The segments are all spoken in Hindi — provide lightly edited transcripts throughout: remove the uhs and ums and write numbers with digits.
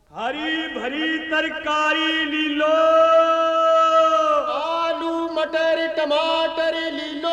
हरी भरी तरकारी ली लो, आलू मटर टमाटर ली लो।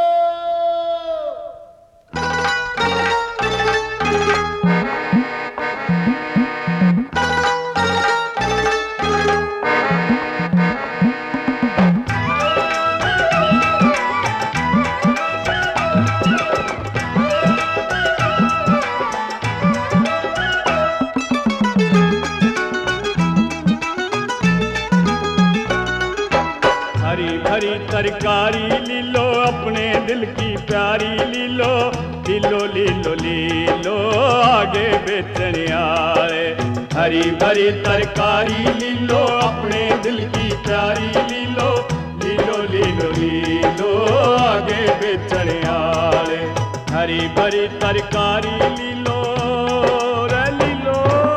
हरी भरी तरकारी ली लो, अपने दिल की प्यारी ली लो, ली लो ली लो ली लो आगे बेचने आए। हरी भरी तरकारी ली लो, अपने दिल की प्यारी ली लो, ली लो ली लो ली लो आगे बेचने आए। हरी भरी तरकारी ली लो रे ली लो।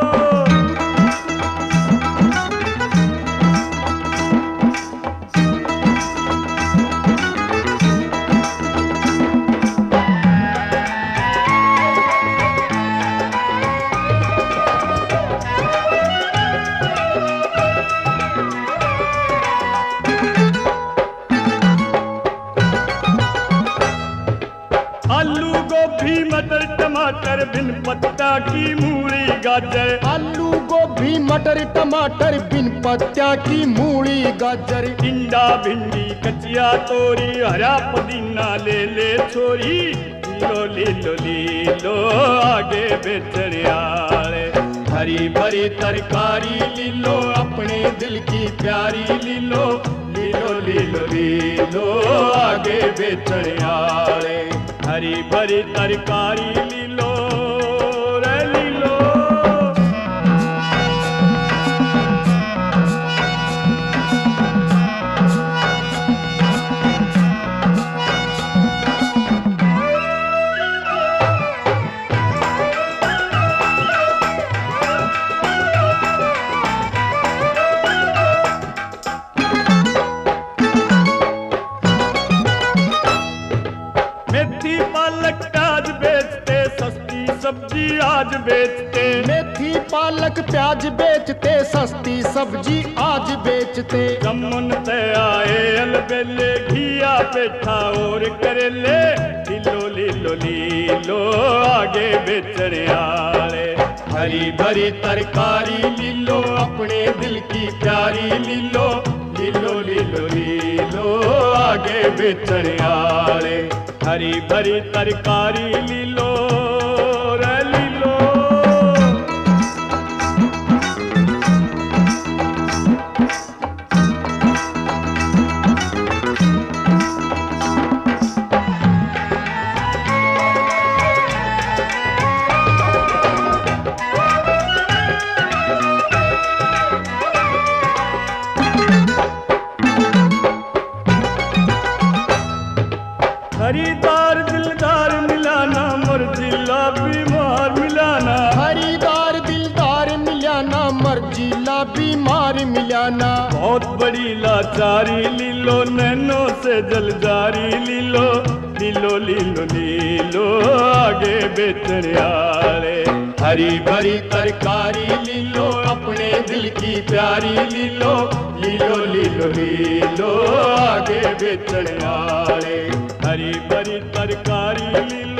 आलू गोभी मटर टमाटर बिन पत्ता की मूली गाजर। आलू गोभी मटर टमाटर बिन पत्ता की मूली गाजर। टिंडा भिंडी कचिया तोरी, हरा पुदीना ले ले छोरी, लीलो लीलो लीलो आगे बेचने आए। हरी भरी तरकारी ली लो, अपने दिल की प्यारी ली लो, लीलो लीलो लीलो आगे बेचने आए। हरी भरी तरकारी ली लो रे ली लो। मेथी पालक प्याज बेचते, सस्ती सब्जी आज बेचते। मेथी पालक प्याज बेचते, सस्ती सब्जी आज बेचते। जमुन ते आए अलबेले, घिया पेठा और करेले, लीलो लीलो लीलो आगे बेचने आए। हरी भरी तरकारी ली लो, अपने दिल की प्यारी ली लो, लीलो लीलो लीलो आगे बेचने आए। हरी भरी तरकारी ली लो रे ली लो। खरीदार दिलदार मिलाना, मर्जिला बीमार मिलाना। खरीदार दिलदार मिलाना, मर्जिला बीमार मिलाना। बहुत बड़ी लाचारी ली लो, नैनों से जलजारी ली लो, लीलो लीलो लीलो आगे बेचने आए। हरी भरी तरकारी ली लो, अपने दिल की प्यारी ली लो, लीलो लीलो लीलो आगे बेचने आए। हरी भरी तरकारी ली लो।